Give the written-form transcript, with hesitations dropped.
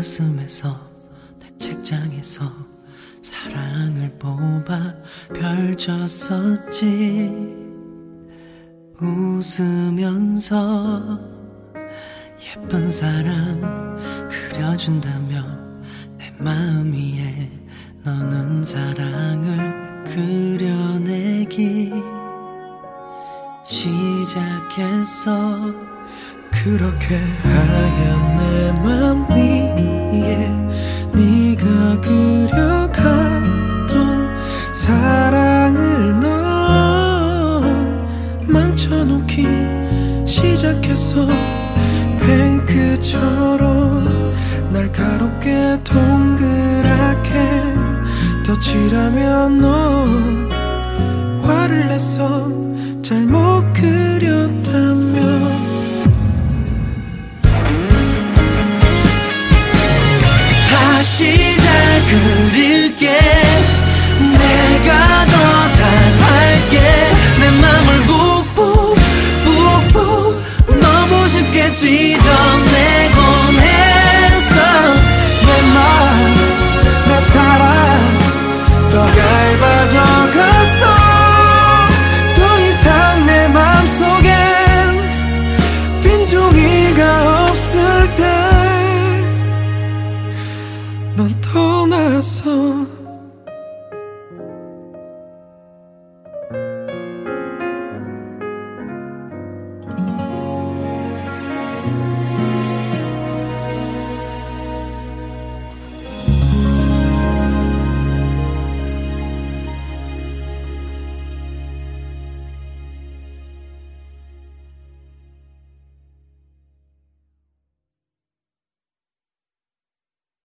가슴에서 내 책장에서 사랑을 뽑아 펼쳤었지. 웃으면서 예쁜 사람 그려준다며 내 마음 위에 너는 사랑을 그려내기 시작했어. 그렇게 하얀 내 맘 위에 네가 그려갔던 사랑을 넌 망쳐놓기 시작했어. 뱅크처럼 날카롭게 동그랗게 덧칠하며 넌 화를 냈어. 잘못 그렸다며. 다시 잘 그릴게. 내가 더 잘할게. 내 맘을 푹푹 너무 쉽게 찢어내곤 했어. 내 맘, 내 사랑 더 얇아져 갔어. 더 이상 내 맘속엔 빈종이가 없을 때 넌 떠났어.